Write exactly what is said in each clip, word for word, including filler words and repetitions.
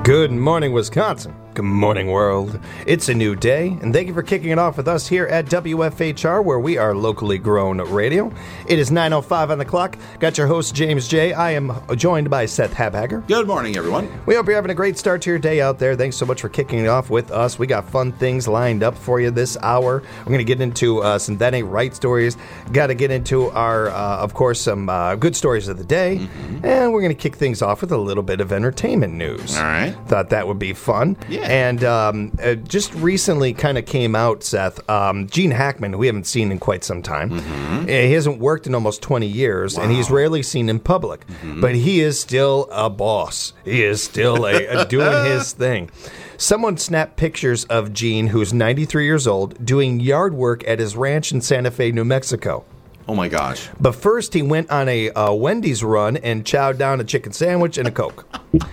Good morning, Wisconsin. Good morning, world. It's a new day, and thank you for kicking it off with us here at W F H R, where we are locally grown radio. It is nine oh five on the clock. Got your host, James J. I am joined by Seth Habhager. Good morning, everyone. We hope you're having a great start to your day out there. Thanks so much for kicking it off with us. We got fun things lined up for you this hour. We're going to get into uh, some That Ain't Right stories. Got to get into our, uh, of course, some uh, good stories of the day. Mm-hmm. And we're going to kick things off with a little bit of entertainment news. All right. Thought that would be fun. Yeah. And um, uh, just recently kind of came out, Seth, um, Gene Hackman, who we haven't seen in quite some time. Mm-hmm. He hasn't worked in almost twenty years, wow. and he's rarely seen in public. Mm-hmm. But he is still a boss. He is still a, a doing his thing. Someone snapped pictures of Gene, who's ninety-three years old, doing yard work at his ranch in Santa Fe, New Mexico. Oh, my gosh. But first, he went on a uh, Wendy's run and chowed down a chicken sandwich and a Coke.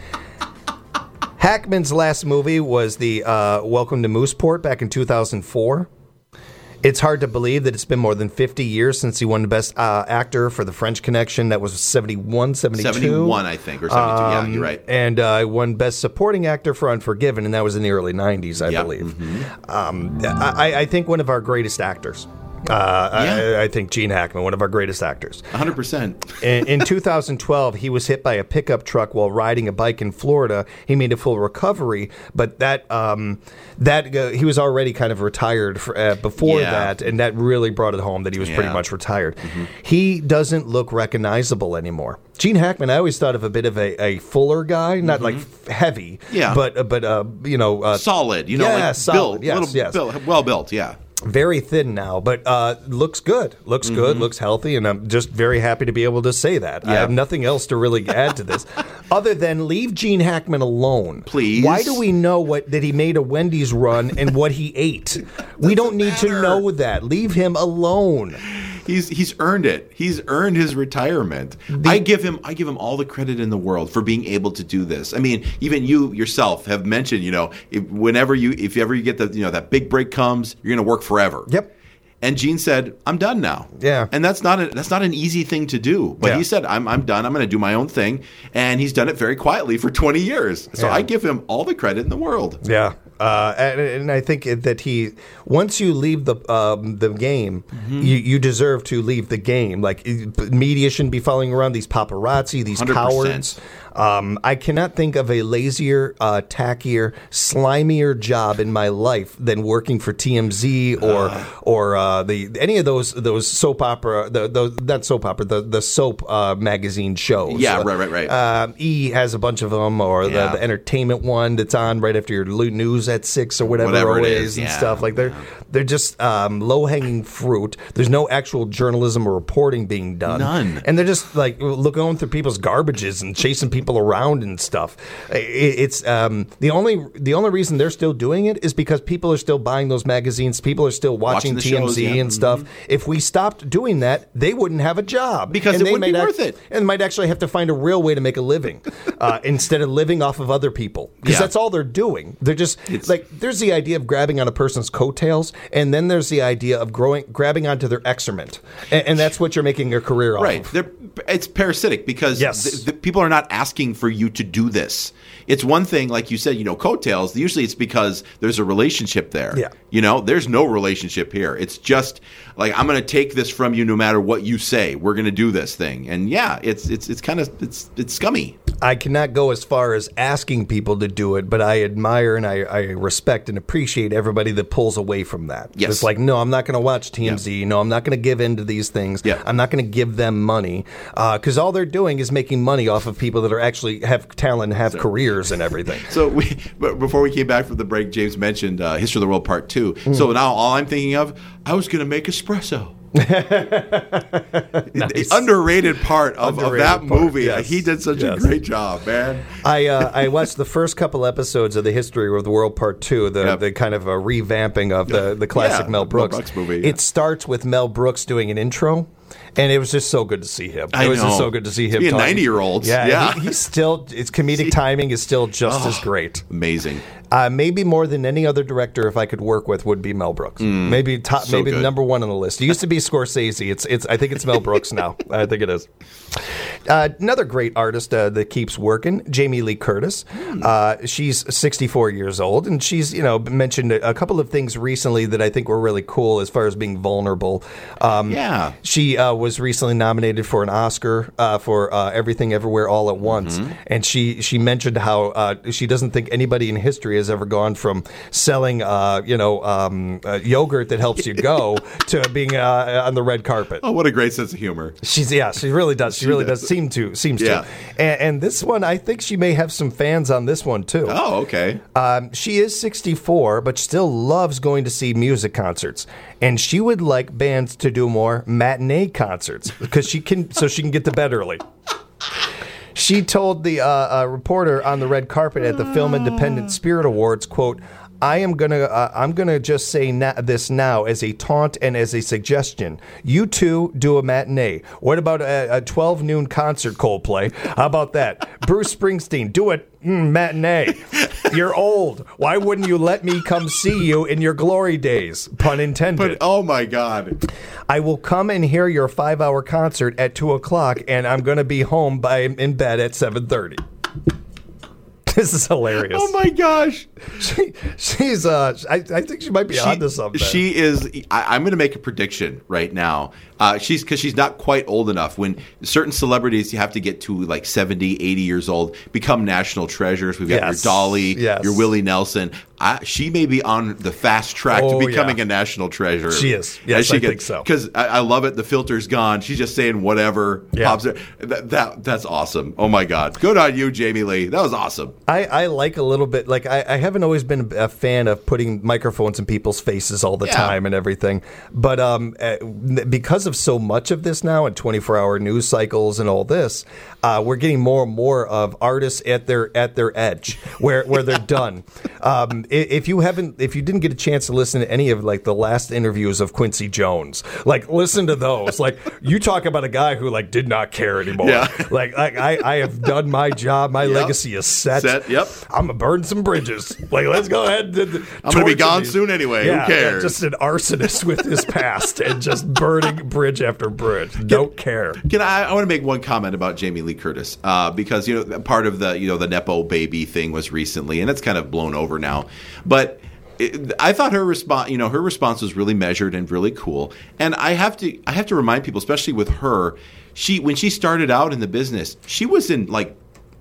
Hackman's last movie was the uh, Welcome to Mooseport back in two thousand four. It's hard to believe that it's been more than fifty years since he won the Best uh, Actor for The French Connection. That was seventy-one, seventy-two. seventy-one, I think, or seventy-two. Um, yeah, you're right. And uh, won Best Supporting Actor for Unforgiven, and that was in the early nineties, I yep. believe. Mm-hmm. Um, I, I think one of our greatest actors. Uh, yeah. I, I think Gene Hackman, one of our greatest actors. one hundred percent. in, in two thousand twelve, he was hit by a pickup truck while riding a bike in Florida. He made a full recovery, but that um, that uh, he was already kind of retired for, uh, before yeah. that, and that really brought it home that he was yeah. pretty much retired. Mm-hmm. He doesn't look recognizable anymore. Gene Hackman, I always thought of a bit of a, a fuller guy, not mm-hmm. like heavy, yeah. but uh, but uh, you know, uh, solid, you know, yeah, like solid, built, yes, little yes. built, well built, yeah. Very thin now, but uh, looks good. Looks mm-hmm. good, looks healthy, and I'm just very happy to be able to say that. Yeah. I have nothing else to really add to this other than leave Gene Hackman alone. Please. Why do we know what that he made a Wendy's run and what he ate? We don't need matter. to know that. Leave him alone. He's he's earned it. He's earned his retirement. The, I give him I give him all the credit in the world for being able to do this. I mean, even you yourself have mentioned, you know, if, whenever you if ever you get the you know that big break comes, you're going to work forever. Yep. And Gene said, "I'm done now." Yeah. And that's not a, that's not an easy thing to do. But yeah. he said, "I'm I'm done. I'm going to do my own thing." And he's done it very quietly for twenty years. So yeah. I give him all the credit in the world. Yeah. Uh, and, and I think that he, once you leave the um, the game, mm-hmm. you, you deserve to leave the game. Like, media shouldn't be following around these paparazzi, these one hundred percent. Cowards. Um, I cannot think of a lazier, uh, tackier, slimier job in my life than working for T M Z or uh. or uh, the any of those those soap opera, the, the not soap opera, the the soap uh, magazine shows. Yeah, uh, right, right, right. Uh, E has a bunch of them, or yeah. the, the entertainment one that's on right after your news at six or whatever, whatever it is, is and yeah. stuff. Like they're yeah. they're just um, low hanging fruit. There's no actual journalism or reporting being done. None. And they're just like look going through people's garbages and chasing people around and stuff. It, it's um, the only the only reason they're still doing it is because people are still buying those magazines. People are still watching, watching T M Z shows, yeah. and stuff. Mm-hmm. If we stopped doing that, they wouldn't have a job because and it they wouldn't be might worth act- it, and might actually have to find a real way to make a living uh, instead of living off of other people because yeah. that's all they're doing. They're just it's, like there's the idea of grabbing on a person's coattails, and then there's the idea of growing, grabbing onto their excrement, and, and that's what you're making a career off right. of. They're, it's parasitic because yes. the, the people are not asking for you to do this. It's one thing, like you said, you know, coattails. Usually, it's because there's a relationship there. Yeah. You know, there's no relationship here. It's just like I'm going to take this from you, no matter what you say. We're going to do this thing, and yeah, it's it's it's kind of it's it's scummy. I cannot go as far as asking people to do it, but I admire and I, I respect and appreciate everybody that pulls away from that. Yes. It's like, no, I'm not going to watch T M Z. Yeah. No, I'm not going to give in to these things. Yeah. I'm not going to give them money because uh, all they're doing is making money off of people that are actually have talent and have so, careers and everything. So we, but before we came back from the break, James mentioned uh, History of the World Part Two. Mm. So now all I'm thinking of, I was going to make espresso. Nice. The underrated part of, underrated of that part. movie. Yes. He did such yes. a great job, man. I uh, I watched the first couple episodes of the History of the World Part Two, the, yep. the kind of a revamping of the, the classic yeah, Mel Brooks. Mel Brooks movie. Yeah. It starts with Mel Brooks doing an intro. And it was just so good to see him. I it was know. just so good to see him. Be a talking. ninety-year-old. Yeah, yeah. He, he's still. His comedic timing is still just oh, as great. Amazing. Uh, maybe more than any other director, if I could work with, would be Mel Brooks. Mm, maybe top, so maybe good. number one on the list. It used to be Scorsese. It's it's. I think it's Mel Brooks now. I think it is. Uh, another great artist uh, that keeps working, Jamie Lee Curtis. Mm. Uh, she's sixty-four years old, and she's you know mentioned a, a couple of things recently that I think were really cool as far as being vulnerable. Um, yeah, she uh, was recently nominated for an Oscar uh, for uh, Everything Everywhere All at Once, mm-hmm. and she she mentioned how uh, she doesn't think anybody in history has ever gone from selling, uh, you know, um, uh, yogurt that helps you go to being uh, on the red carpet. Oh, what a great sense of humor! She's yeah, she really does. She, she really does. does seem to seems yeah. to. And, and this one, I think she may have some fans on this one too. Oh, okay. Um, she is sixty-four, but still loves going to see music concerts, and she would like bands to do more matinee concerts because she can, so she can get to bed early. She told the uh, uh, reporter on the red carpet at the Film Independent Spirit Awards, quote, I am gonna, uh, I'm gonna just say na- this now as a taunt and as a suggestion. You two do a matinee. What about a, a twelve noon concert, Coldplay? How about that? Bruce Springsteen, do a mm, matinee. You're old. Why wouldn't you let me come see you in your glory days? Pun intended. But oh my God. I will come and hear your five-hour concert at two o'clock, and I'm gonna be home by in bed at seven thirty. This is hilarious. Oh my gosh. She, she's, uh, I, I think she might be she, onto something. She is, I, I'm going to make a prediction right now. Uh, she's because she's not quite old enough. When certain celebrities, you have to get to like seventy, eighty years old, become national treasures. We've got yes. your Dolly, yes. your Willie Nelson. I, she may be on the fast track oh, to becoming yeah. a national treasure. She is. Yes, she I gets, think so. Because I, I love it. The filter's gone. She's just saying whatever. Yeah. Pops her. That, that That's awesome. Oh my God. Good on you, Jamie Lee. That was awesome. I, I like a little bit, like I, I haven't always been a fan of putting microphones in people's faces all the yeah. time and everything. But um, because of so much of this now and twenty-four hour news cycles and all this, uh, we're getting more and more of artists at their at their edge where, where they're done. Um, if you haven't, if you didn't get a chance to listen to any of like the last interviews of Quincy Jones, like listen to those. Like you talk about a guy who like did not care anymore. Yeah. Like, like I, I have done my job. My yep. legacy is set. Set. Yep. I'm gonna burn some bridges. Like let's go ahead. And I'm gonna be gone these. soon anyway. Yeah, Who cares? Yeah, just an arsonist with his past and just burning bridge after bridge. Don't care. Can I? I want to make one comment about Jamie Lee Curtis uh, because you know part of the you know the Nepo baby thing was recently, and it's kind of blown over now, but. It, I thought her response, you know, her response was really measured and really cool. And I have to, I have to remind people, especially with her, she when she started out in the business, she was in like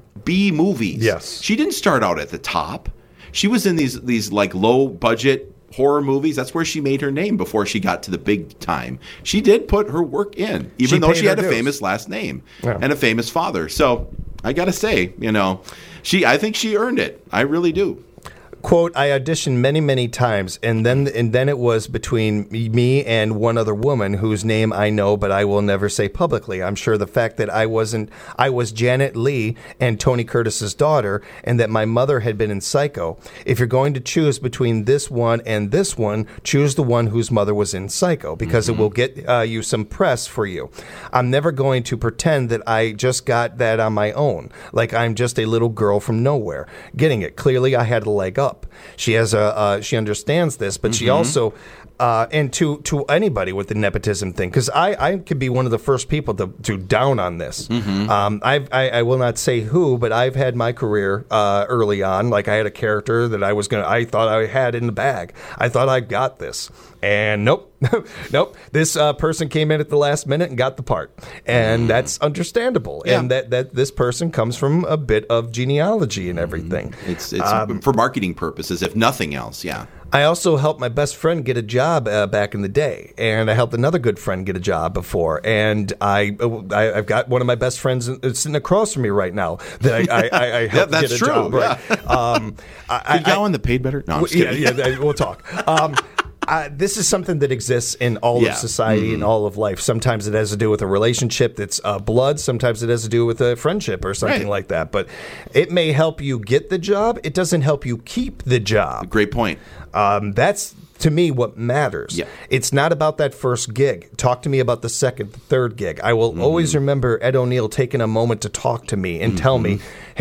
B movies. Yes, she didn't start out at the top. She was in these these like low budget horror movies. That's where she made her name before she got to the big time. She did put her work in, even she though she had a dues. famous last name yeah. and a famous father. So I got to say, you know, she, I think she earned it. I really do. Quote, I auditioned many, many times, and then and then it was between me and one other woman whose name I know, but I will never say publicly. I'm sure the fact that I wasn't, I was Janet Leigh and Tony Curtis's daughter, and that my mother had been in Psycho. If you're going to choose between this one and this one, choose the one whose mother was in Psycho, because mm-hmm. it will get uh, you some press for you. I'm never going to pretend that I just got that on my own, like I'm just a little girl from nowhere. Getting it. Clearly, I had a leg up. She has a uh, she understands this, but mm-hmm. she also uh, and to to anybody with the nepotism thing, because I, I could be one of the first people to, to down on this. Mm-hmm. Um, I've, I I will not say who, but I've had my career uh, early on. Like I had a character that I was gonna I thought I had in the bag. I thought I got this, and nope, nope. This uh, person came in at the last minute and got the part, and mm. that's understandable. Yeah. And that, that this person comes from a bit of genealogy and everything. It's it's um, for marketing purposes, if nothing else. Yeah. I also helped my best friend get a job uh, back in the day, and I helped another good friend get a job before. And I, I I've got one of my best friends sitting across from me right now that I I, I, I helped yeah, get a true. job. Right? Yeah. Um, I, Could you go on the paid better? No, I'm just yeah, kidding. yeah, we'll talk. Um, Uh, this is something that exists in all yeah. of society mm-hmm. and all of life. Sometimes it has to do with a relationship that's uh, blood. Sometimes it has to do with a friendship or something right. like that. But it may help you get the job. It doesn't help you keep the job. Great point. Um, that's, to me, what matters. Yeah. It's not about that first gig. Talk to me about the second, the third gig. I will mm-hmm. always remember Ed O'Neill taking a moment to talk to me and mm-hmm. tell me, hey,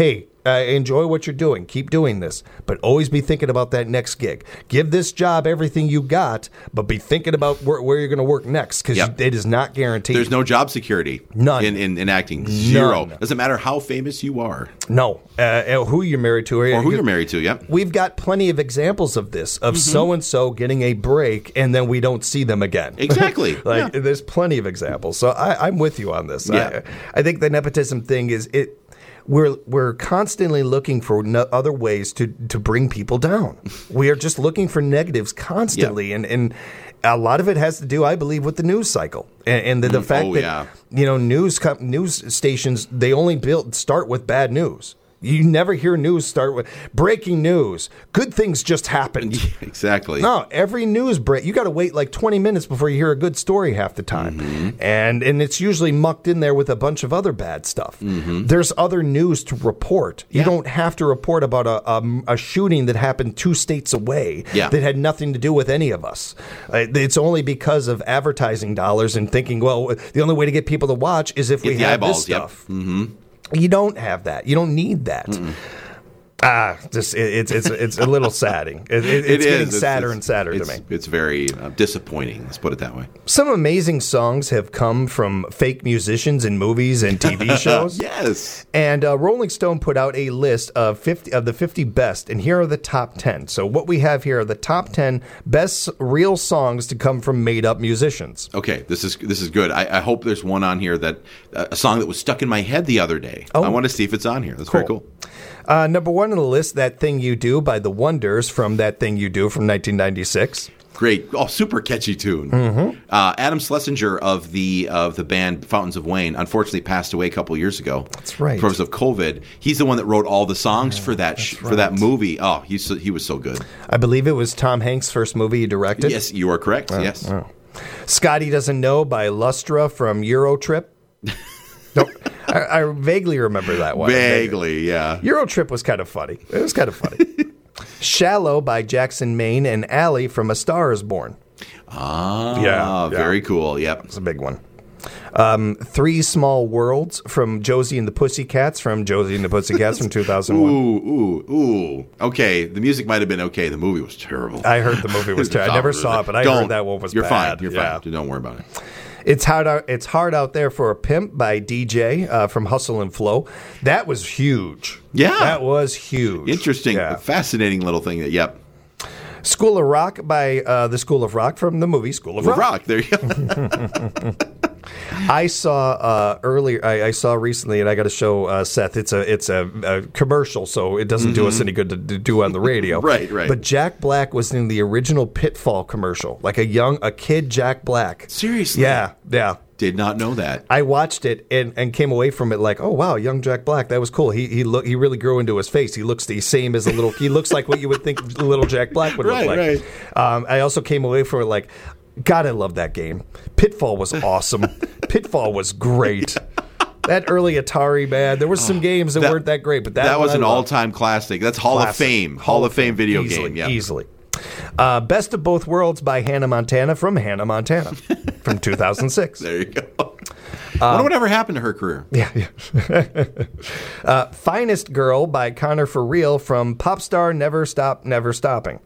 Uh, enjoy what you're doing. Keep doing this. But always be thinking about that next gig. Give this job everything you got, but be thinking about where, where you're going to work next, because yep. it is not guaranteed. There's no job security. None. In, in, in acting. Zero. None. Doesn't matter how famous you are. No. Uh, who you're married to. Or who you're married to, yep. We've got plenty of examples of this, of mm-hmm. so-and-so getting a break, and then we don't see them again. Exactly. like yeah. There's plenty of examples. So I, I'm with you on this. Yeah. I, I think the nepotism thing is it. We're we're constantly looking for no other ways to, to bring people down. We are just looking for negatives constantly, yep. and and a lot of it has to do, I believe, with the news cycle and, and the, the fact oh, that yeah. you know news news stations, they only build start with bad news. You never hear news start with breaking news. Good things just happened. Exactly. No, every news break, you got to wait like twenty minutes before you hear a good story half the time. Mm-hmm. And and it's usually mucked in there with a bunch of other bad stuff. Mm-hmm. There's other news to report. You yeah. don't have to report about a, a, a shooting that happened two states away yeah. that had nothing to do with any of us. Uh, it's only because of advertising dollars and thinking, well, the only way to get people to watch is if we get have eyeballs, this stuff. Yep. Mm-hmm. You don't have that. You don't need that. Mm-mm. Ah, just it, it's it's it's a little sadding. It, it, it's it getting is. sadder it's, and sadder it's, to me. It's very uh, disappointing. Let's put it that way. Some amazing songs have come from fake musicians in movies and T V shows. Yes. And uh, Rolling Stone put out a list of fifty of the fifty best, and here are the top ten. So what we have here are the top ten best real songs to come from made-up musicians. Okay, this is this is good. I, I hope there's one on here that uh, a song that was stuck in my head the other day. Oh. I want to see if it's on here. That's cool. Very cool. Uh, number one on the list, That Thing You Do by The Wonders from That Thing You Do from nineteen ninety-six. Great. Oh, super catchy tune. Mm-hmm. Uh, Adam Schlesinger of the of the band Fountains of Wayne unfortunately passed away a couple years ago. That's right. Because of COVID. He's the one that wrote all the songs yeah, for that sh- right. for that movie. Oh, he's so, he was so good. I believe it was Tom Hanks' first movie he directed. Yes, you are correct. Oh, yes. Oh. Scotty Doesn't Know by Lustra from Eurotrip. Nope. I, I vaguely remember that one. Vaguely, yeah. Eurotrip was kind of funny. It was kind of funny. Shallow by Jackson Maine and Allie from A Star Is Born. Ah, yeah, very yeah. cool. Yep. It's a big one. Um, Three Small Worlds from Josie and the Pussycats from Josie and the Pussycats from two thousand one. Ooh, ooh, ooh. Okay, the music might have been okay. The movie was terrible. I heard the movie was terrible. I never saw it, but I Don't. heard that one was You're bad. Fine. You're yeah. fine. Don't worry about it. It's hard out. It's hard out there for a pimp by D J uh, from Hustle and Flow. That was huge. Yeah, that was huge. Interesting, yeah. fascinating little thing. That yep. School of Rock by uh, the School of Rock from the movie School of Rock. Rock. There you go. I saw uh, earlier. I, I saw recently, and I got to show uh, Seth. It's a it's a, a commercial, so it doesn't mm-hmm. do us any good to, to do on the radio. right, right. But Jack Black was in the original Pitfall commercial, like a young a kid Jack Black. Seriously? Yeah, yeah. Did not know that. I watched it and, and came away from it like, oh wow, young Jack Black, that was cool. He he look he really grew into his face. He looks the same as a little. He looks like what you would think little Jack Black would right, look like. Right. Um, I also came away from it like, God, I love that game. Pitfall was awesome. Pitfall was great. That early Atari, man. There were some oh, games that, that weren't that great, but that, that was I an loved. all-time classic. That's Hall classic. of Fame. Hall, Hall of Fame, Fame video easily, game. Yeah. Easily. Uh, Best of Both Worlds by Hannah Montana from Hannah Montana from two thousand six. There you go. I wonder um, what ever happened to her career. Yeah. yeah. uh, Finest Girl by Connor For Real from Popstar Never Stop Never Stopping.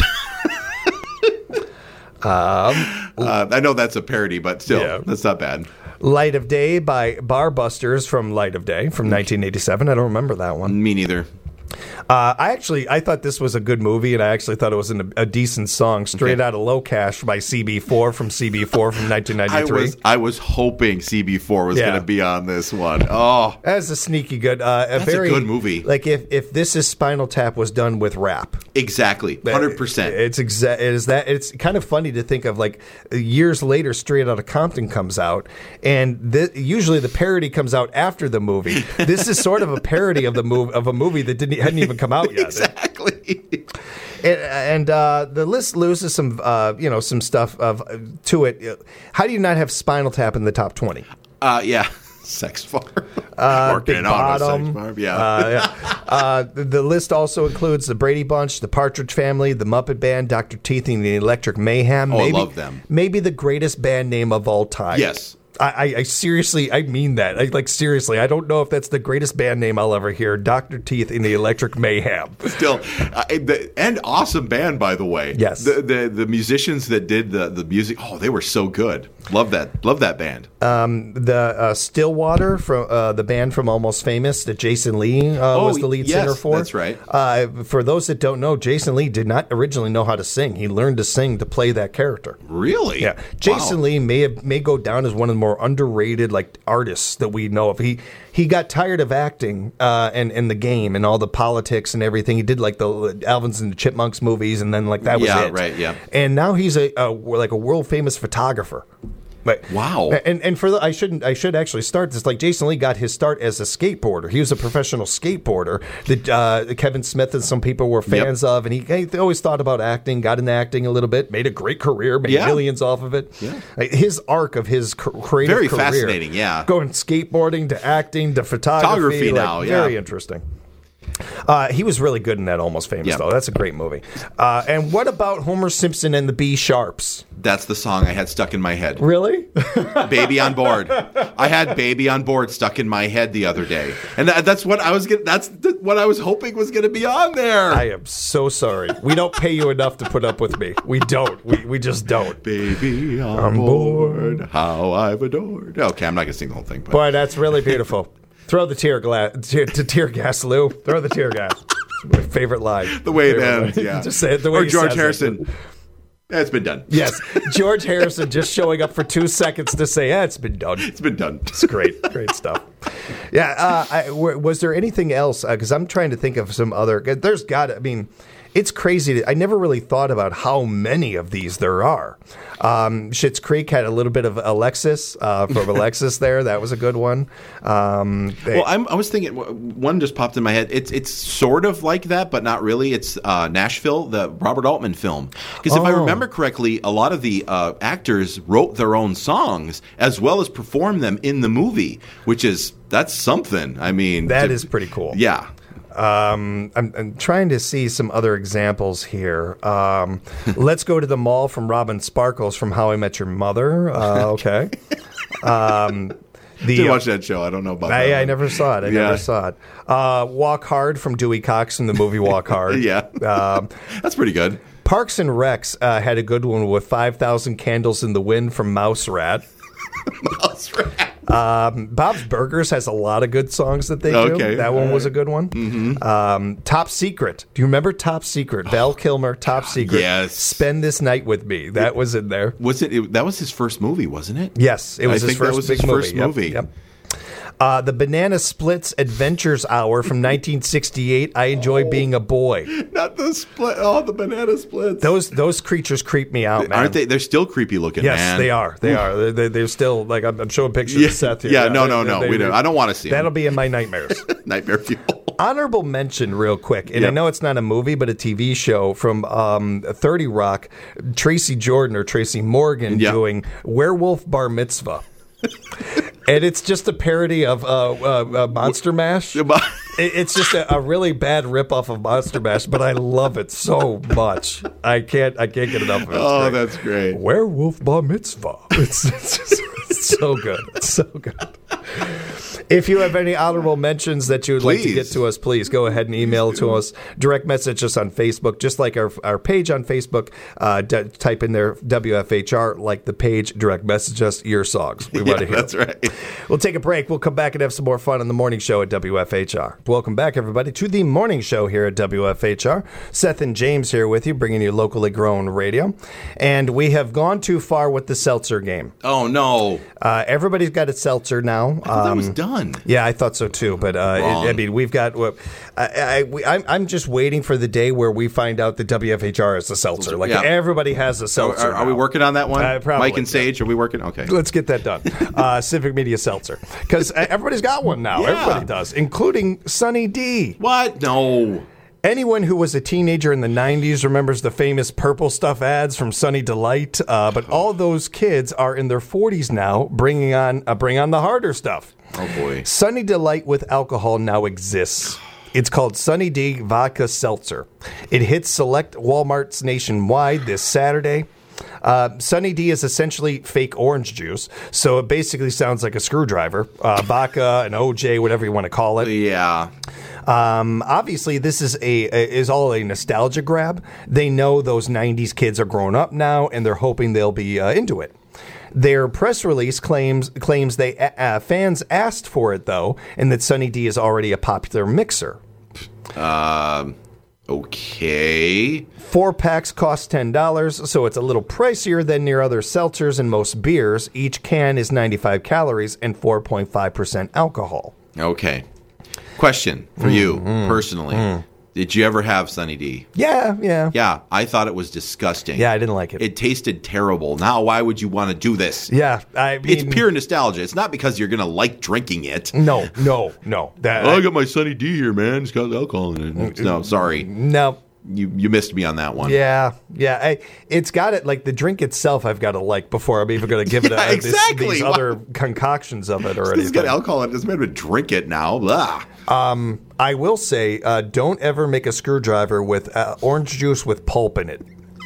um, uh, I know that's a parody, but still, yeah. that's not bad. Light of Day by Barbusters from Light of Day from nineteen eighty-seven. I don't remember that one. Me neither. Uh, I actually I thought this was a good movie, and I actually thought it was an, a decent song. Straight okay. Out of Low Cash by C B four from C B four from nineteen ninety-three. I was, I was hoping C B four was yeah. going to be on this one. Oh, that's a sneaky good. Uh, a that's very, a good movie. Like if, if This Is Spinal Tap was done with rap. Exactly, one hundred percent. It's exa- it is that. It's kind of funny to think of like years later, Straight Outta Compton comes out, and th- usually the parody comes out after the movie. This is sort of a parody of the move of a movie that didn't hadn't even come out yet. Exactly. And, and uh, the list loses some, uh, you know, some stuff of uh, to it. How do you not have Spinal Tap in the top twenty? Uh, yeah, Sex Farm. Uh, Big Bottom. Sex Farm. Yeah. Uh, yeah. Uh, the, the list also includes the Brady Bunch, the Partridge Family, the Muppet Band, Doctor Teeth, and the Electric Mayhem. Oh, maybe, I love them. Maybe the greatest band name of all time. Yes. I, I, I seriously, I mean that. I, like, seriously, I don't know if that's the greatest band name I'll ever hear. Doctor Teeth in the Electric Mayhem. Still, uh, the, and awesome band, by the way. Yes. The the, the musicians that did the, the music, oh, they were so good. Love that. Love that band. Um, the uh, Stillwater, from uh, the band from Almost Famous that Jason Lee uh, oh, was the lead yes, singer for. That's right. Uh, for those that don't know, Jason Lee did not originally know how to sing. He learned to sing to play that character. Really? Yeah. Jason wow. Lee may have, may go down as one of the more underrated like artists that we know of. He he got tired of acting uh, and and the game and all the politics and everything. He did like the Alvins and the Chipmunks movies, and then like that was yeah, it. right. Yeah. And now he's a, a like a world famous photographer. But, wow. And and for the, I shouldn't I should actually start this like Jason Lee got his start as a skateboarder. He was a professional skateboarder that uh, Kevin Smith and some people were fans yep. of, and he, he always thought about acting. Got into acting a little bit, made a great career, made yeah. millions off of it. Yeah. His arc of his creative very career, fascinating. Yeah, going skateboarding to acting to photography, photography like, now. Yeah, very interesting. Uh, he was really good in that Almost Famous, yep. though. That's a great movie. Uh, and what about Homer Simpson and the B Sharps? That's the song I had stuck in my head. Really? Baby on Board. I had Baby on Board stuck in my head the other day, and that, that's what I was. Gonna, that's the, what I was hoping was going to be on there. I am so sorry. We don't pay you enough to put up with me. We don't. We we just don't. Baby on, on board, board, how I've adored. Okay, I'm not going to sing the whole thing. But. Boy, that's really beautiful. Throw the tear glass, tear, to tear gas, Lou. Throw the tear gas. My favorite line. The way it favorite ends, line. yeah. Just say it the way or he George says Harrison. It. Yeah, it's been done. Yes, George Harrison just showing up for two seconds to say, "Yeah, it's been done." It's been done. It's great, great stuff. Yeah. Uh, I, w- was there anything else? Because uh, I'm trying to think of some other. There's got. I mean. It's crazy. To, I never really thought about how many of these there are. Um, Schitt's Creek had a little bit of Alexis uh, from Alexis there. That was a good one. Um, they, well, I'm, I was thinking, one just popped in my head. It's it's sort of like that, but not really. It's uh, Nashville, the Robert Altman film. Because if oh. I remember correctly, a lot of the uh, actors wrote their own songs as well as performed them in the movie, which is, that's something. I mean. That to, is pretty cool. Yeah. Um, I'm, I'm trying to see some other examples here. Um, let's go to the mall from Robin Sparkles from How I Met Your Mother. Uh, okay. Um, the, Didn't watch that show. I don't know about I, that. I never saw it. I yeah. never saw it. Uh, Walk Hard from Dewey Cox from the movie Walk Hard. yeah. Um, That's pretty good. Parks and Recs uh, had a good one with five thousand Candles in the Wind from Mouse Rat. Mouse Rat. Um, Bob's Burgers has a lot of good songs that they do. Okay. That one was a good one. Mm-hmm. Um, Top Secret. Do you remember Top Secret? Val Kilmer, Top Secret. Yes. Spend This Night With Me. That it, was in there. Was it, it? That was his first movie, wasn't it? Yes, it was I his think first that was big his movie. first Yep, movie. Yep. Uh, the Banana Splits Adventures Hour from nineteen sixty-eight. I Enjoy oh, Being a Boy. Not the split. Oh, the banana splits. Those those creatures creep me out, man. Aren't they? They're still creepy looking. Yes, man. they are. They Ooh. are. They're, they're still like I'm, I'm showing pictures yeah, of Seth here. Yeah, now. no, no, they, no. they, we don't. I don't want to see. That'll them. be in my nightmares. Nightmare fuel. Honorable mention, real quick, and yep. I know it's not a movie, but a T V show from um, thirty Rock. Tracy Jordan or Tracy Morgan yep. doing Werewolf Bar Mitzvah. And it's just a parody of uh, uh, uh, Monster Mash. It's just a, a really bad ripoff of Monster Mash, but I love it so much. I can't, I can't get enough of it. It's oh, great. That's great. Werewolf Bar Mitzvah. It's, it's, just, it's so good. It's so good. If you have any honorable mentions that you would please. like to get to us, please go ahead and email it to us. Direct message us on Facebook, just like our our page on Facebook. Uh, d- type in there W F H R, like the page. Direct message us your songs. We want yeah, to hear. That's right. We'll take a break. We'll come back and have some more fun on the morning show at W F H R. Welcome back, everybody, to the morning show here at W F H R. Seth and James here with you, bringing you locally grown radio. And we have gone too far with the seltzer game. Oh, no. Uh, everybody's got a seltzer now. I thought um, that was done. Yeah, I thought so too. But uh, it, I mean, we've got. Uh, I, I, we, I'm, I'm just waiting for the day where we find out that W F H R is a seltzer. Like yeah. everybody has a seltzer. Are, are, are we working on that one? Uh, probably, Mike and Sage, yeah. Are we working? Okay, let's get that done. Uh, Civic Media Seltzer, because everybody's got one now. Yeah. Everybody does, including Sunny D. What? No. Anyone who was a teenager in the nineties remembers the famous purple stuff ads from Sunny Delight, uh, but all those kids are in their forties now, bringing on uh, bring on the harder stuff. Oh boy! Sunny Delight with alcohol now exists. It's called Sunny D Vodka Seltzer. It hits select Walmarts nationwide this Saturday. Uh, Sunny D is essentially fake orange juice, so it basically sounds like a screwdriver. Uh, Baca, an O J, whatever you want to call it. Yeah. Um, obviously, this is a, a is all a nostalgia grab. They know those nineties kids are grown up now, and they're hoping they'll be uh, into it. Their press release claims claims they uh, fans asked for it though, and that Sunny D is already a popular mixer. Um. Okay. Four packs cost ten dollars, so it's a little pricier than near other seltzers and most beers. Each can is ninety-five calories and four point five percent alcohol. Okay. Question for mm, you mm, personally. Mm. Did you ever have Sunny D? Yeah, yeah. Yeah, I thought it was disgusting. Yeah, I didn't like it. It tasted terrible. Now, why would you want to do this? Yeah, I mean, it's pure nostalgia. It's not because you're going to like drinking it. No, no, no. That, oh, I, I got my Sunny D here, man. It's got alcohol in it. No, sorry. No. You you missed me on that one. Yeah, yeah. I, it's got it, like the drink itself I've got to like before I'm even going to give it yeah, a, exactly. this, these other concoctions of it or anything. It's got alcohol in it. It doesn't matter to drink it now. Blah. Um, I will say, uh, don't ever make a screwdriver with uh, orange juice with pulp in it.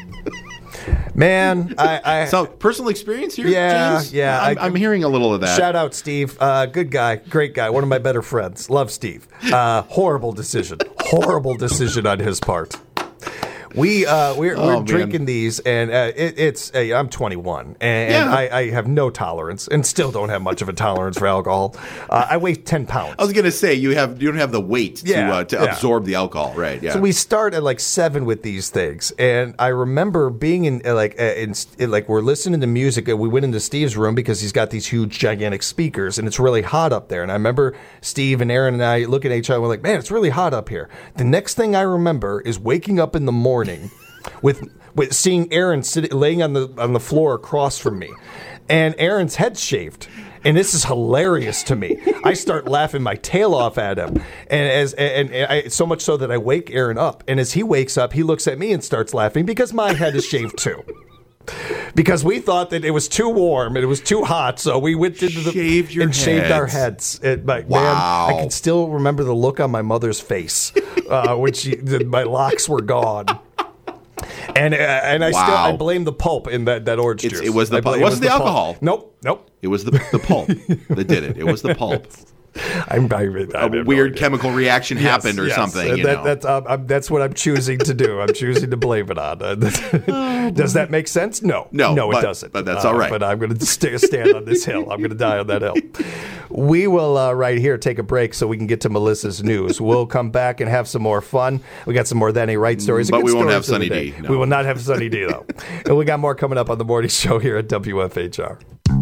Man, I, I so personal experience here. Yeah, James? yeah. I'm, I, I'm hearing a little of that. Shout out, Steve. Uh, good guy, great guy. One of my better friends. Love Steve. Uh, horrible decision. Horrible decision on his part. We uh, we're, oh, we're man. drinking these, and uh, it, it's uh, I'm twenty-one, and, yeah. and I, I have no tolerance, and still don't have much of a tolerance for alcohol. Uh, I weigh ten pounds. I was gonna say you have you don't have the weight yeah, to uh, to yeah. absorb the alcohol, right? Yeah. So we start at like seven with these things, and I remember being in uh, like uh, in, in like we're listening to music. Uh, we went into Steve's room because he's got these huge, gigantic speakers, and it's really hot up there. And I remember Steve and Aaron and I looking at each other, we're like, "Man, it's really hot up here." The next thing I remember is waking up in the morning. With with seeing Aaron sitting laying on the on the floor across from me, and Aaron's head shaved, and this is hilarious to me. I start laughing my tail off at him, and as and, and I, so much so that I wake Aaron up, and as he wakes up, he looks at me and starts laughing because my head is shaved too. Because we thought that it was too warm and it was too hot, so we went into the shaved your and heads. shaved our heads. It, my, wow! Man, I can still remember the look on my mother's face uh, when she the, my locks were gone. And uh, and I wow. still I blame the pulp in that, that orange it's, juice. It was the I pulp. It it wasn't was the, the alcohol. Pulp. Nope, nope. It was the the pulp that did it. It was the pulp. I'm, I, I a weird no chemical reaction yes, happened or yes. something. You that, know. That's um, I'm, that's what I'm choosing to do. I'm choosing to blame it on. Uh, Does that make sense? No, no, no, but, it doesn't. But that's uh, all right. But I'm going to st- stand on this hill. I'm going to die on that hill. We will uh, right here take a break so we can get to Melissa's news. We'll come back and have some more fun. We got some more Danny Wright stories. But we won't have Sunny D. No. We will not have Sunny D though. And we got more coming up on the morning show here at W F H R.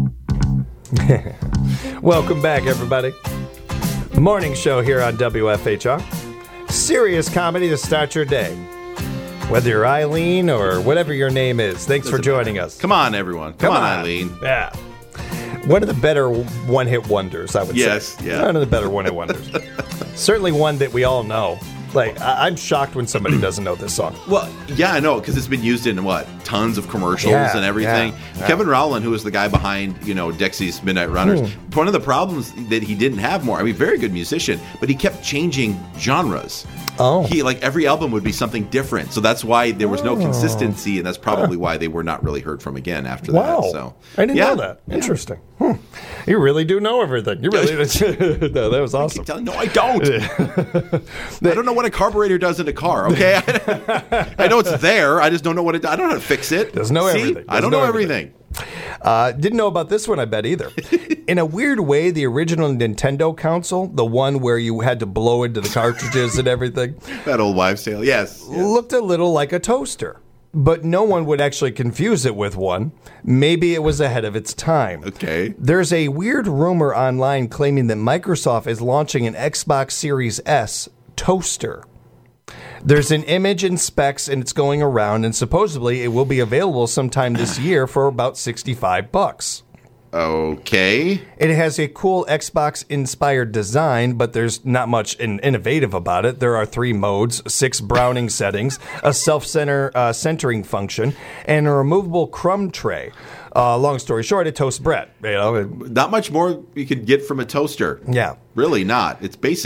Welcome back, everybody. Morning show here on W F H R. Serious comedy to start your day. Whether you're Eileen or whatever your name is, thanks for joining us. Come on, everyone. Come, Come on, on, Eileen. Yeah. One of the better one-hit wonders, I would yes, say. Yes, yeah. One of the better one-hit wonders. Certainly one that we all know. Like, I- I'm shocked when somebody doesn't know this song. Well, yeah, I know, because it's been used in, what, tons of commercials yeah, and everything. Yeah, yeah. Kevin Rowland, who was the guy behind, you know, Dexy's Midnight Runners, hmm. one of the problems that he didn't have more, I mean, very good musician, but he kept changing genres. Oh. He, like, every album would be something different. So that's why there was no oh. consistency, and that's probably why they were not really heard from again after wow. that. So I didn't yeah. know that. Interesting. Yeah. Hmm. You really do know everything. You really no, that was awesome. Telling, no, I don't. I don't know what a carburetor does in a car, okay? I know it's there. I just don't know what it does. I don't know how to fix it. Doesn't know See? everything. Doesn't I don't know, know everything. everything. Uh, didn't know about this one, I bet, either. In a weird way, the original Nintendo console, the one where you had to blow into the cartridges and everything. That old wives' tale, yes, yes. Looked a little like a toaster. But no one would actually confuse it with one. Maybe it was ahead of its time. Okay. There's a weird rumor online claiming that Microsoft is launching an Xbox Series S toaster. There's an image and specs, and it's going around, and supposedly it will be available sometime this year for about sixty-five bucks. Okay. It has a cool Xbox-inspired design, but there's not much in- innovative about it. There are three modes, six browning settings, a self-center uh, centering function, and a removable crumb tray. Uh, long story short, it toasts bread. You know, not much more you could get from a toaster. Yeah, really not. It's basic.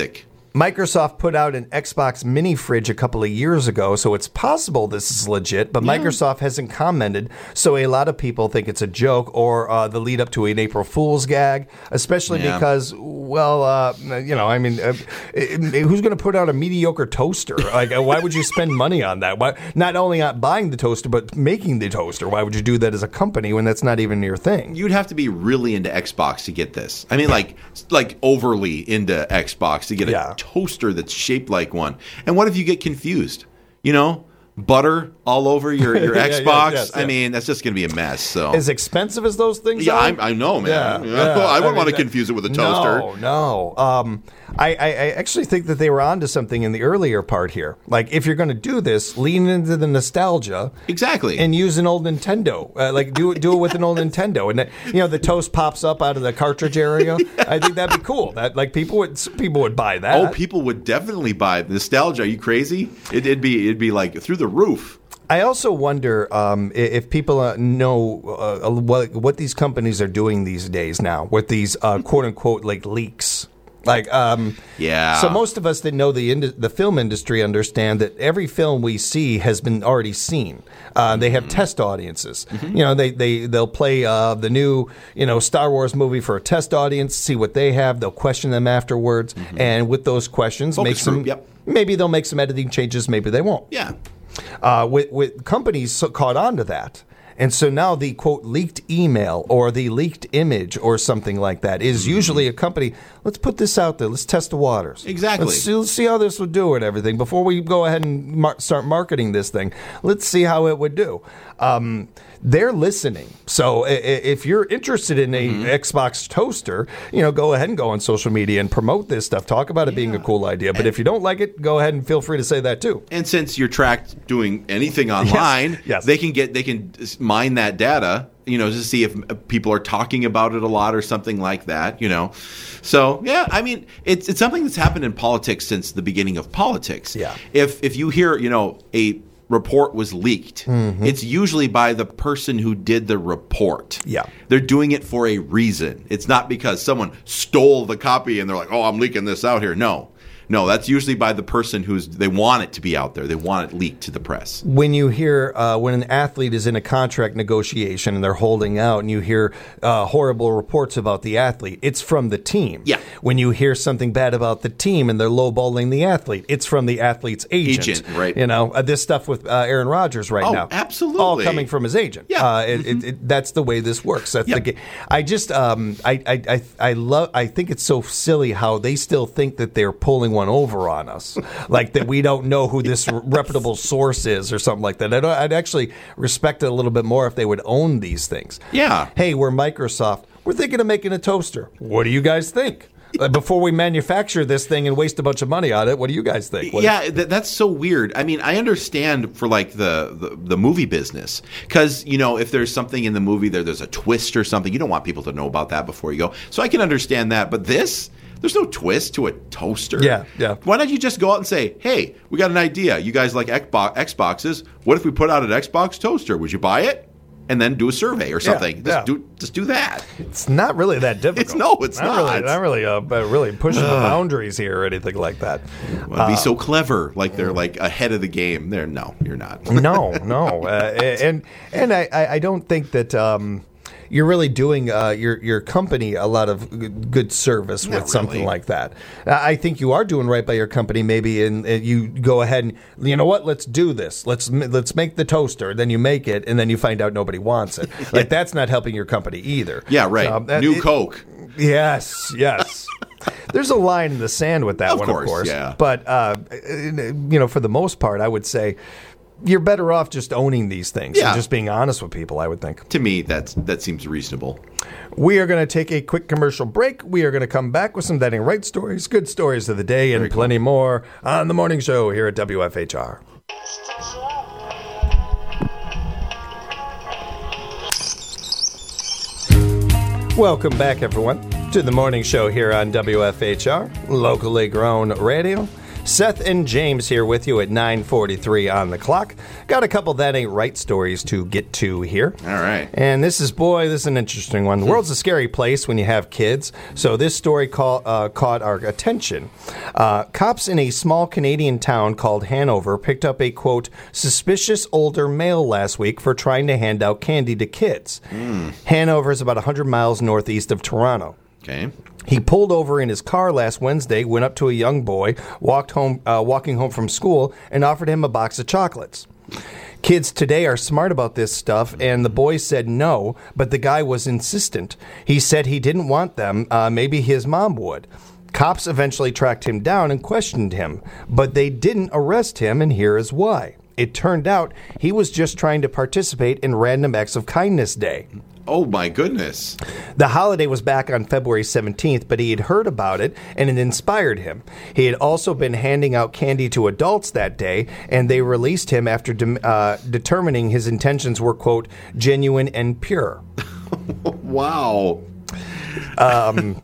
Microsoft put out an Xbox mini fridge a couple of years ago, so it's possible this is legit, but yeah. Microsoft hasn't commented, so a lot of people think it's a joke or uh, the lead up to an April Fool's gag, especially yeah. because, well, uh, you know, I mean, uh, who's going to put out a mediocre toaster? Like, why would you spend money on that? Why, not only on buying the toaster, but making the toaster. Why would you do that as a company when that's not even your thing? You'd have to be really into Xbox to get this. I mean, like, like overly into Xbox to get a yeah. toaster that's shaped like one. And what if you get confused? You know, butter all over your, your yeah, Xbox. Yeah, yes, I yeah. mean, that's just going to be a mess. So as expensive as those things yeah, are? I, I know, man. Yeah, yeah. I wouldn't I mean, want to confuse it with a toaster. No, no. Um, I, I, I actually think that they were onto something in the earlier part here. Like, if you're going to do this, lean into the nostalgia. Exactly. And use an old Nintendo. Uh, like, do, do it with an old Nintendo. And, the, you know, the toast pops up out of the cartridge area. yeah. I think that'd be cool. That Like, people would people would buy that. Oh, people would definitely buy nostalgia. Are you crazy? It, it'd be it'd be like through the roof. I also wonder um, if people uh, know uh, what, what these companies are doing these days now with these uh, quote unquote like leaks. Like, um, yeah. So most of us that know the ind- the film industry understand that every film we see has been already seen. Uh, they have mm-hmm. test audiences. Mm-hmm. You know, they they they'll play uh, the new you know Star Wars movie for a test audience, see what they have. They'll question them afterwards, mm-hmm. and with those questions, Focus make some. group, yep. Maybe they'll make some editing changes. Maybe they won't. Yeah. Uh, with with companies so caught on to that. And so now the, quote, leaked email or the leaked image or something like that is mm-hmm. usually a company, let's put this out there. Let's test the waters. Exactly. Let's see, let's see how this would do and everything. Before we go ahead and mar- start marketing this thing, let's see how it would do. Um, they're listening. So if you're interested in a mm-hmm. Xbox toaster, you know, go ahead and go on social media and promote this stuff. Talk about it yeah. being a cool idea. But and if you don't like it, go ahead and feel free to say that too. And since you're tracked doing anything online, yes. Yes. they can get they can mine that data, you know, to see if people are talking about it a lot or something like that, you know. So, yeah, I mean, it's it's something that's happened in politics since the beginning of politics. Yeah. If if you hear, you know, a report was leaked, mm-hmm. it's usually by the person who did the report. Yeah. They're doing it for a reason. It's not because someone stole the copy and they're like, oh, I'm leaking this out here. No. No, that's usually by the person who's, they want it to be out there. They want it leaked to the press. When you hear, uh, when an athlete is in a contract negotiation and they're holding out and you hear uh, horrible reports about the athlete, it's from the team. Yeah. When you hear something bad about the team and they're lowballing the athlete, it's from the athlete's agent. Agent, right. You know, uh, this stuff with uh, Aaron Rodgers right oh, now. absolutely. All coming from his agent. Yeah. Uh, it, mm-hmm. it, it, that's the way this works. That's yep. the I just, um, I, I, I, I love, I think it's so silly how they still think that they're pulling one over on us. Like that we don't know who this yes. reputable source is or something like that. I'd, I'd actually respect it a little bit more if they would own these things. Yeah. Hey, we're Microsoft. We're thinking of making a toaster. What do you guys think? Before we manufacture this thing and waste a bunch of money on it, what do you guys think? What yeah, th- that's so weird. I mean, I understand for like the, the, the movie business because, you know, if there's something in the movie there, there's a twist or something, you don't want people to know about that before you go. So I can understand that. But this... There's no twist to a toaster. Yeah, yeah. Why don't you just go out and say, hey, we got an idea. You guys like Xboxes. What if we put out an Xbox toaster? Would you buy it? And then do a survey or something. Yeah, just, yeah. Do, just do that. It's not really that difficult. It's, no, it's not. Not really, not really, uh, really pushing the boundaries here or anything like that. Well, uh, be so clever, like they're like ahead of the game. There, no, you're not. no, no, uh, and and I, I don't think that. Um, You're really doing uh, your your company a lot of good service with Not something really. like that. I think you are doing right by your company, maybe, and, and you go ahead and you know what? Let's do this. Let's let's make the toaster. Then you make it, and then you find out nobody wants it. Like that's not helping your company either. Yeah, right. Um, New it, Coke. Yes, yes. There's a line in the sand with that of one, course, of course. Yeah. But uh, you know, for the most part, I would say. You're better off just owning these things yeah. and just being honest with people, I would think. To me, that's, that seems reasonable. We are going to take a quick commercial break. We are going to come back with some Betting Right stories, good stories of the day, and Very plenty cool. more on The Morning Show here at W F H R. Welcome back, everyone, to The Morning Show here on W F H R, locally grown radio. Seth and James here with you at nine forty-three on the clock. Got a couple That Ain't Right stories to get to here. All right. And this is, boy, this is an interesting one. The world's a scary place when you have kids, so this story call, uh, caught our attention. Uh, cops in a small Canadian town called Hanover picked up a, quote, suspicious older male last week for trying to hand out candy to kids. Mm. Hanover is about one hundred miles northeast of Toronto. Okay. He pulled over in his car last Wednesday, went up to a young boy, walked home, uh, walking home from school, and offered him a box of chocolates. Kids today are smart about this stuff, and the boy said no, but the guy was insistent. He said he didn't want them. Uh, maybe his mom would. Cops eventually tracked him down and questioned him, but they didn't arrest him, and here is why. It turned out he was just trying to participate in Random Acts of Kindness Day. Oh, my goodness. The holiday was back on February seventeenth, but he had heard about it, and it inspired him. He had also been handing out candy to adults that day, and they released him after de- uh, determining his intentions were, quote, genuine and pure. Wow. Um...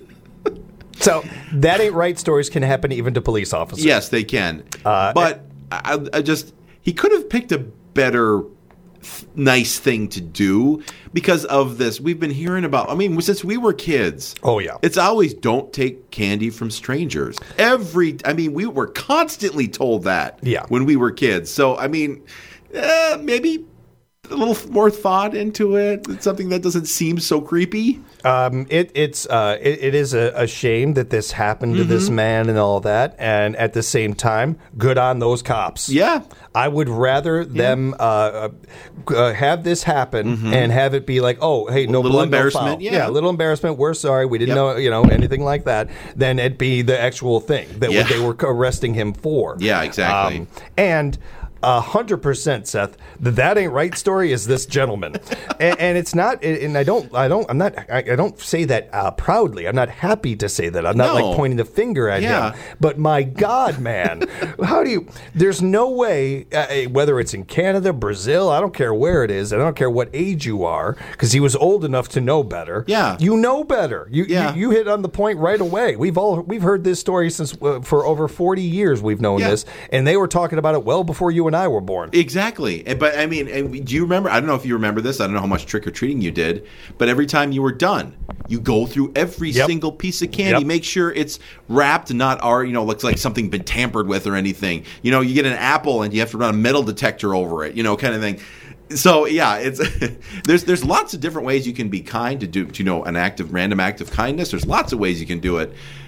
So, That Ain't Right stories can happen even to police officers. Yes, they can. Uh, but I, I just, he could have picked a better th- nice thing to do because of this. We've been hearing about, I mean, since we were kids. Oh, yeah. It's always don't take candy from strangers. Every, I mean, we were constantly told that yeah. when we were kids. So, I mean, eh, maybe a little more thought into it. It's something that doesn't seem so creepy. Um, it, it's uh, it, it is a, a shame that this happened to mm-hmm. this man and all that, and at the same time, good on those cops. Yeah, I would rather yeah. them uh, uh, have this happen mm-hmm. and have it be like, oh, hey, no a little blood, embarrassment. No foul. Yeah. yeah, a little embarrassment. We're sorry, we didn't yep. know, you know, anything like that. Then it'd be the actual thing that yeah. they were arresting him for. Yeah, exactly. Um, and. A hundred percent, Seth. The That Ain't Right story is this gentleman, and, and it's not. And I don't. I don't. I'm not. I, I don't say that uh, proudly. I'm not happy to say that. I'm not no. like pointing the finger at yeah. him. But my God, man, how do you? There's no way. Uh, whether it's in Canada, Brazil, I don't care where it is. I don't care what age you are, because he was old enough to know better. Yeah, you know better. You yeah. you, you hit on the point right away. We've all we've heard this story since uh, for over forty years. We've known yeah. this, and they were talking about it well before you and I were born. Exactly. But, I mean, do you remember? I don't know if you remember this. I don't know how much trick-or-treating you did. But every time you were done, you go through every yep. single piece of candy. Yep. Make sure it's wrapped, not, our, you know, looks like something been tampered with or anything. You know, you get an apple and you have to run a metal detector over it, you know, kind of thing. So, yeah, it's there's there's lots of different ways you can be kind to do, you know, an act of random act of kindness. There's lots of ways you can do it.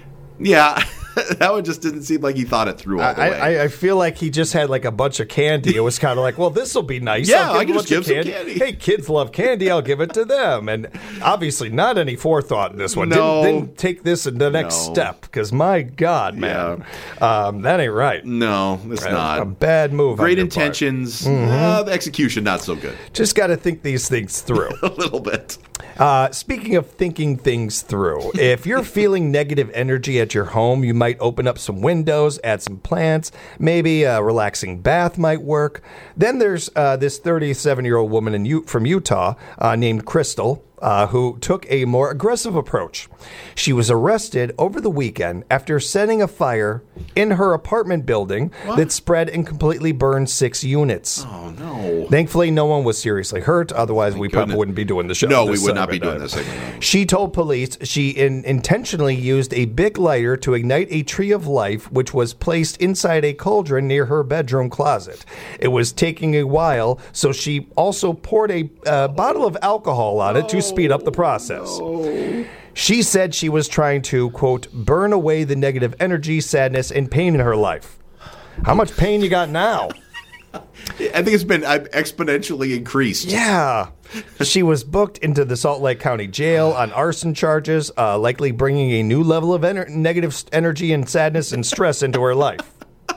Yeah. That one just didn't seem like he thought it through all the I, way. I, I feel like he just had like a bunch of candy. It was kind of like, well, this will be nice. Yeah, I'll I give can a just give bunch some of candy. candy. Hey, kids love candy. I'll give it to them. And obviously, not any forethought in this one. No. Didn't, didn't take this in the next no. step because my God, man, yeah. um, that ain't right. No, it's right. not. A bad move. Great intentions. Mm-hmm. Uh, the execution not so good. Just got to think these things through a little bit. Uh, speaking of thinking things through, if you're feeling negative energy at your home, you might open up some windows, add some plants, maybe a relaxing bath might work. Then there's uh, this thirty-seven-year-old woman in U- from Utah uh, named Crystal. Uh, who took a more aggressive approach. She was arrested over the weekend after setting a fire in her apartment building what? that spread and completely burned six units. Oh, no. Thankfully, no one was seriously hurt. Otherwise, Thank we goodness. probably wouldn't be doing the show. No, we would not be doing this segment. She told police she in- intentionally used a big lighter to ignite a tree of life, which was placed inside a cauldron near her bedroom closet. It was taking a while, so she also poured a uh, bottle of alcohol on it to speed up the process. No. She said she was trying to, quote, burn away the negative energy, sadness, and pain in her life. How much pain you got now? I think it's been exponentially increased. Yeah. She was booked into the Salt Lake County Jail on arson charges, uh, likely bringing a new level of ener- negative energy and sadness and stress into her life.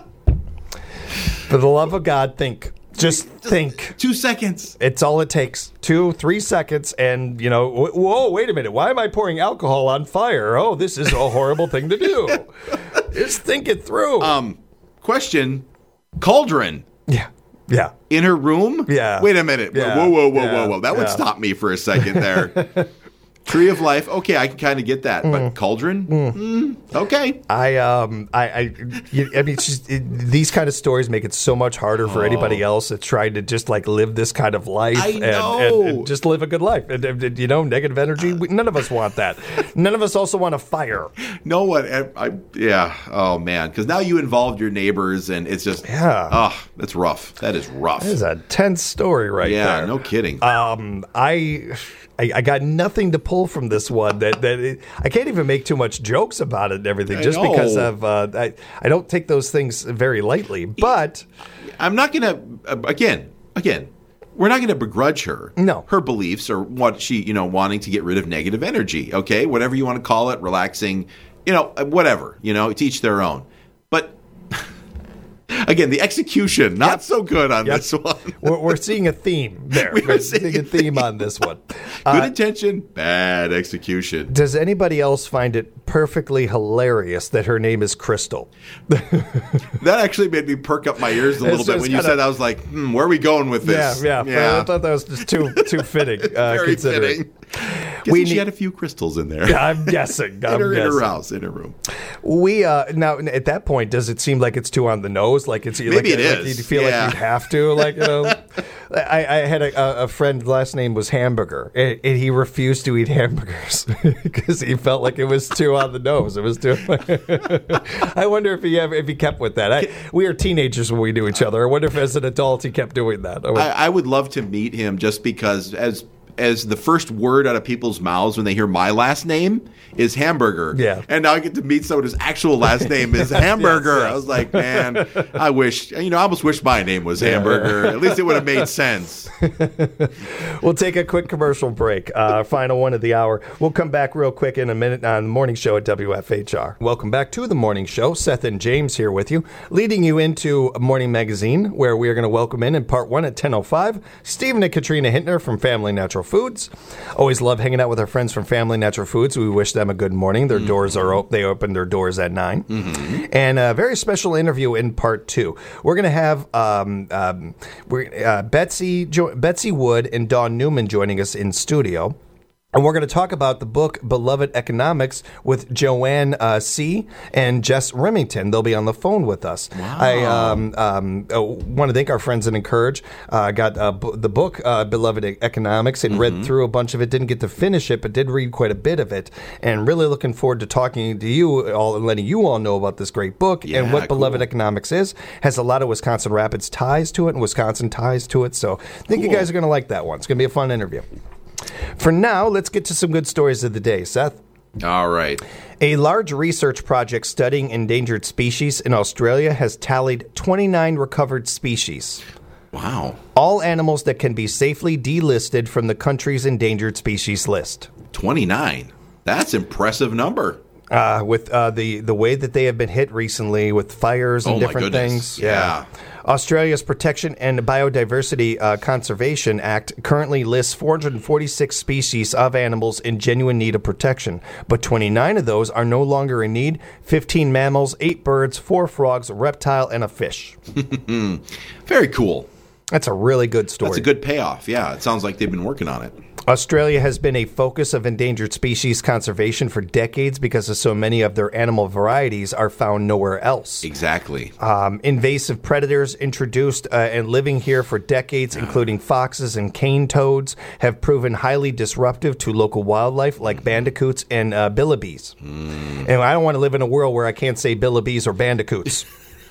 For the love of God, think. Just think. Two seconds. It's all it takes. Two, three seconds, and, you know, whoa, wait a minute. Why am I pouring alcohol on fire? Oh, this is a horrible thing to do. Just think it through. Um, question. Cauldron. Yeah. Yeah. In her room? Yeah. Wait a minute. Yeah. Whoa, whoa, whoa, yeah. whoa, whoa. That yeah. would stop me for a second there. Tree of Life, okay, I can kind of get that, mm. but Cauldron, mm. Mm, okay. I um I I, you, I mean, it's just, it, these kind of stories make it so much harder for oh. anybody else that's trying to just like live this kind of life I and, know. And, and just live a good life. And, and you know, negative energy. We, none of us want that. None of us also want a fire. No one. I, I yeah. Oh man, because now you involved your neighbors, and it's just yeah. Oh, that's rough. That is rough. That is a tense story right yeah, there. Yeah, no kidding. Um, I. I, I got nothing to pull from this one. That that it, I can't even make too much jokes about it and everything, just because of uh, I I don't take those things very lightly. But I'm not gonna uh, again again. We're not going to begrudge her. No, her beliefs or what she you know wanting to get rid of negative energy. Okay, whatever you want to call it, relaxing, you know, whatever. You know, to each their own. But. Again, the execution, not yep. so good on yep. this one. we're, we're seeing a theme there. We we're seeing a theme on this one. Good uh, intention, bad execution. Does anybody else find it perfectly hilarious that her name is Crystal? That actually made me perk up my ears a little bit when kinda, you said. I was like, hmm, "Where are we going with this?" Yeah, yeah. yeah. I thought that was just too too fitting. Uh, Very considering. fitting. We she need, had a few crystals in there. Yeah, I'm guessing. I'm in, her, guessing. in her house, in her room. We uh, now at that point, does it seem like it's too on the nose? Like it's maybe like, it like is. You feel yeah. like you have to, like you know. I, I had a, a friend. Last name was Hamburger, and, and he refused to eat hamburgers because he felt like it was too on the nose. It was too. I wonder if he ever if he kept with that. I, we are teenagers when we knew each other. I wonder if as an adult he kept doing that. I, I, I would love to meet him just because as. as the first word out of people's mouths when they hear my last name is hamburger. Yeah. And now I get to meet someone whose actual last name is hamburger. yes, yes. I was like, man, I wish, you know, I almost wish my name was hamburger. At least it would have made sense. We'll take a quick commercial break. Uh, final one of the hour. We'll come back real quick in a minute on the morning show at W F H R. Welcome back to the morning show. Seth and James here with you, leading you into Morning Magazine, where we are going to welcome in in part one at ten oh five, Stephen and Katrina Hintner from Family Natural Foods. Always love hanging out with our friends from Family Natural Foods. We wish them a good morning. Their mm-hmm. doors are open. They open their doors at nine. Mm-hmm. And a very special interview in part two. We're going to have um, um, we're, uh, Betsy jo- Betsy Wood and Dawn Newman joining us in studio. And we're going to talk about the book Beloved Economics with Joanne uh, C. and Jess Remington. They'll be on the phone with us. Wow. I um, um, uh, want to thank our friends at Encourage. I uh, got uh, b- the book uh, Beloved Economics and mm-hmm. read through a bunch of it. Didn't get to finish it, but did read quite a bit of it. And really looking forward to talking to you all and letting you all know about this great book yeah, and what cool. Beloved Economics is. Has a lot of Wisconsin Rapids ties to it and Wisconsin ties to it. So I think cool. you guys are going to like that one. It's going to be a fun interview. For now, let's get to some good stories of the day, Seth. All right. A large research project studying endangered species in Australia has tallied twenty-nine recovered species. Wow. All animals that can be safely delisted from the country's endangered species list. twenty-nine. That's an impressive number. Uh, with uh, the, the way that they have been hit recently with fires and oh different things. Yeah. yeah. Australia's Protection and Biodiversity uh, Conservation Act currently lists four hundred forty-six species of animals in genuine need of protection, but twenty-nine of those are no longer in need. fifteen mammals, eight birds, four frogs, a reptile, and a fish. Very cool. That's a really good story. That's a good payoff. Yeah, it sounds like they've been working on it. Australia has been a focus of endangered species conservation for decades because so many of their animal varieties are found nowhere else. Exactly. Um, invasive predators introduced uh, and living here for decades, including foxes and cane toads, have proven highly disruptive to local wildlife like bandicoots and uh, billibees. Mm. And I don't want to live in a world where I can't say billibees or bandicoots.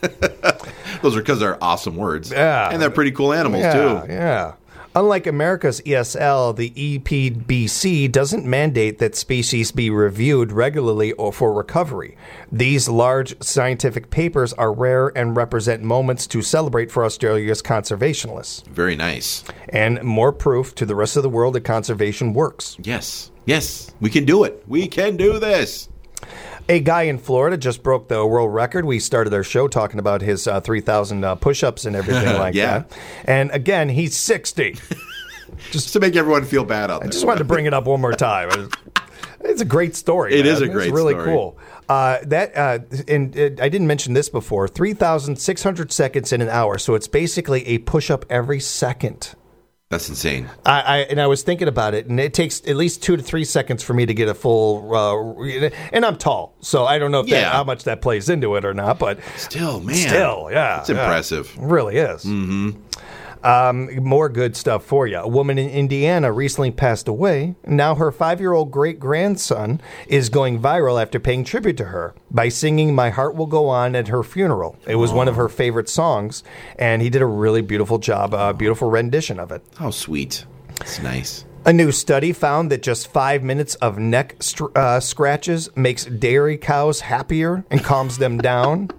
Those are because they're awesome words. Yeah. And they're pretty cool animals, yeah, too. Yeah. Unlike America's E S L, the E P B C doesn't mandate that species be reviewed regularly or for recovery. These large scientific papers are rare and represent moments to celebrate for Australia's conservationists. Very nice. And more proof to the rest of the world that conservation works. Yes. Yes. We can do it. We can do this. A guy in Florida just broke the world record. We started our show talking about his uh, three thousand uh, push-ups and everything like yeah. that. And again, he's sixty. Just to make everyone feel bad out there. I just wanted to bring it up one more time. It's a great story. It man. is a great it's really story. cool. Uh, that uh, and uh, I didn't mention this before. three thousand six hundred seconds in an hour. So it's basically a push-up every second. That's insane. I, I and I was thinking about it, and it takes at least two to three seconds for me to get a full. Uh, and I'm tall, so I don't know if Yeah. that, how much that plays into it or not. But Still, man. still, yeah, It's yeah. impressive. It really is. Mm-hmm. Um, more good stuff for you. A woman in Indiana recently passed away. Now her five-year-old great-grandson is going viral after paying tribute to her by singing "My Heart Will Go On" at her funeral. It was one of her favorite songs, and he did a really beautiful job, a beautiful rendition of it. How sweet. It's nice. A new study found that just five minutes of neck str- uh, scratches makes dairy cows happier and calms them down.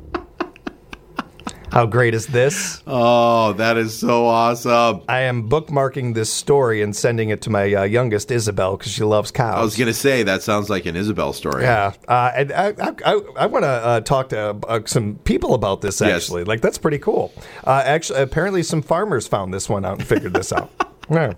How great is this? Oh, that is so awesome. I am bookmarking this story and sending it to my uh, youngest, Isabel, because she loves cows. I was going to say, that sounds like an Isabel story. Yeah. Uh, and I, I, I, I want to uh, talk to uh, some people about this, actually. Yes. Like, that's pretty cool. Uh, actually, apparently some farmers found this one out and figured this out. Yeah.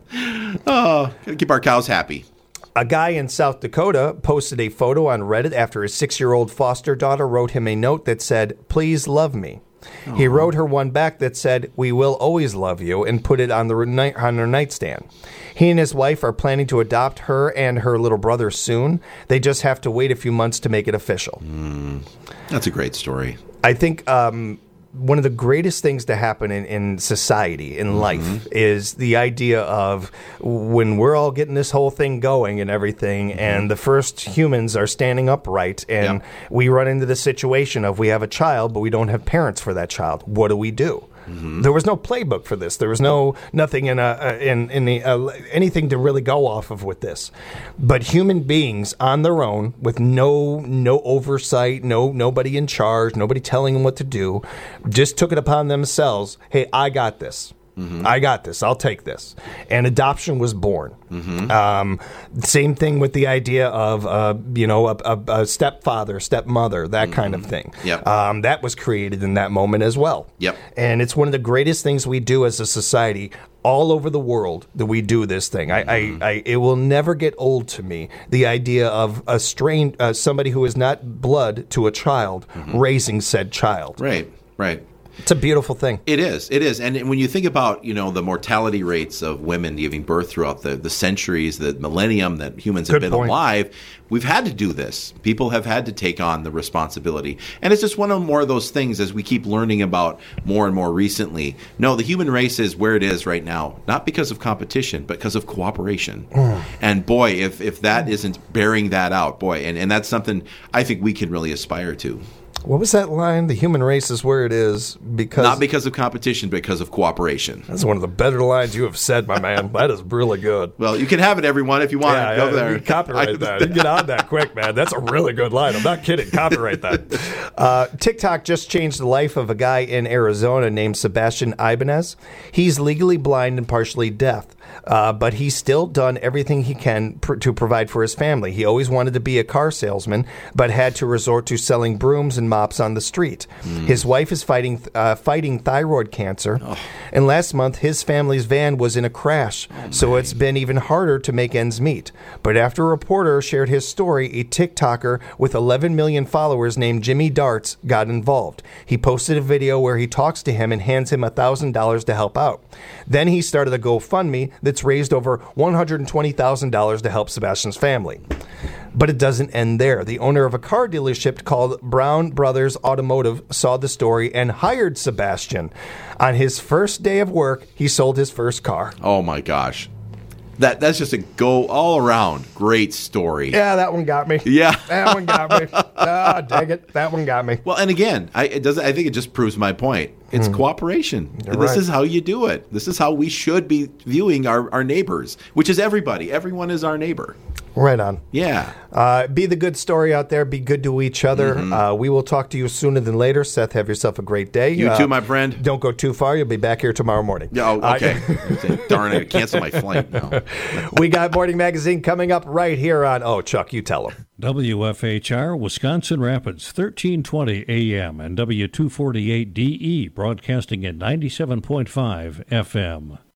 Oh, gotta keep our cows happy. A guy in South Dakota posted a photo on Reddit after his six-year-old foster daughter wrote him a note that said, "Please love me." Aww. He wrote her one back that said, "We will always love you," and put it on the night on her nightstand. He and his wife are planning to adopt her and her little brother soon. They just have to wait a few months to make it official. Mm, that's a great story. I think um, one of the greatest things to happen in, in society, in life, mm-hmm. is the idea of when we're all getting this whole thing going and everything, mm-hmm. and the first humans are standing upright, and yep. we run into the situation of we have a child, but we don't have parents for that child. What do we do? Mm-hmm. There was no playbook for this. There was no nothing in a in in the, uh, anything to really go off of with this. But human beings on their own, with no no oversight, no nobody in charge, nobody telling them what to do, just took it upon themselves. Hey, I got this. Mm-hmm. I got this. I'll take this. And adoption was born. Mm-hmm. Um, same thing with the idea of, uh, you know, a, a, a stepfather, stepmother, that mm-hmm. kind of thing. Yep. Um, that was created in that moment as well. Yep. And it's one of the greatest things we do as a society all over the world that we do this thing. Mm-hmm. I, I, I, it will never get old to me, the idea of a strain, uh, somebody who is not blood to a child mm-hmm. raising said child. Right, right. It's a beautiful thing. It is. It is. And when you think about, you know, the mortality rates of women giving birth throughout the, the centuries, the millennium that humans have Good been point. alive, we've had to do this. People have had to take on the responsibility. And it's just one of more of those things as we keep learning about more and more recently. No, the human race is where it is right now, not because of competition, but because of cooperation. Mm. And boy, if, if that isn't bearing that out, boy, and, and that's something I think we can really aspire to. What was that line? The human race is where it is because... Not because of competition, but because of cooperation. That's one of the better lines you have said, my man. That is really good. Well, you can have it, everyone, if you want yeah, to. Go yeah, there. You copyright that. You get on that quick, man. That's a really good line. I'm not kidding. Copyright that. Uh, TikTok just changed the life of a guy in Arizona named Sebastian Ibanez. He's legally blind and partially deaf. Uh, but he's still done everything he can pr- to provide for his family. He always wanted to be a car salesman, but had to resort to selling brooms and mops on the street. Mm. His wife is fighting th- uh, fighting thyroid cancer, oh. and last month his family's van was in a crash, oh, so it's been even harder to make ends meet. But after a reporter shared his story, a TikToker with eleven million followers named Jimmy Darts got involved. He posted a video where he talks to him and hands him one thousand dollars to help out. Then he started a GoFundMe that's raised over one hundred twenty thousand dollars to help Sebastian's family. But it doesn't end there. The owner of a car dealership called Brown Brothers Automotive saw the story and hired Sebastian. On his first day of work, he sold his first car. Oh, my gosh. That That's just a go all around great story. Yeah, that one got me. Yeah. That one got me. Ah, dang it. That one got me. Well, and again, I, it does, I think it just proves my point. It's mm. cooperation. You're this right. is how you do it. This is how we should be viewing our, our neighbors, which is everybody. Everyone is our neighbor. Right on. Yeah. Uh, be the good story out there. Be good to each other. Mm-hmm. Uh, we will talk to you sooner than later. Seth, have yourself a great day. You uh, too, my friend. Don't go too far. You'll be back here tomorrow morning. Oh, okay. Uh, Darn it. Cancel my flight now. We got Morning Magazine coming up right here on, oh, Chuck, you tell them. W F H R, Wisconsin Rapids, thirteen twenty A M and W two forty-eight D E, broadcasting at ninety-seven point five F M.